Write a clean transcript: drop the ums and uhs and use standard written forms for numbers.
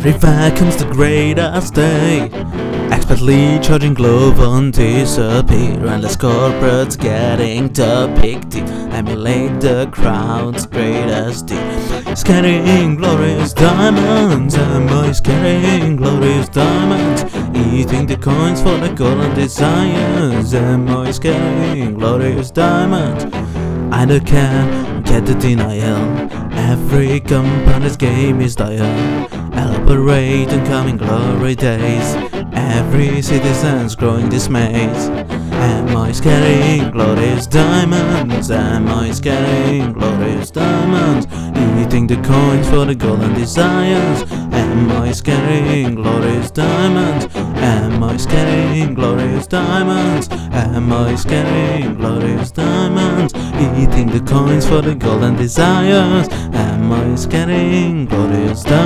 River comes the greatest day, expertly charging glove on disappear. Endless corporates getting the big deal, emulate the crowd's greatest deal. Scattering glorious diamonds, and boys carrying glorious diamonds, eating the coins for the golden desires, and boys carrying glorious diamonds. I don't care, get the denial. Every company's game is dire. Elaborate on coming glory days. Every citizen's growing dismays. Am I carrying glorious diamonds? Am I carrying glorious diamonds? Eating the coins for the golden desires. Am I carrying glorious diamonds? Am I carrying glorious diamonds? Am I carrying glorious diamonds? Eating the coins for the golden desires. Am I carrying glorious diamonds?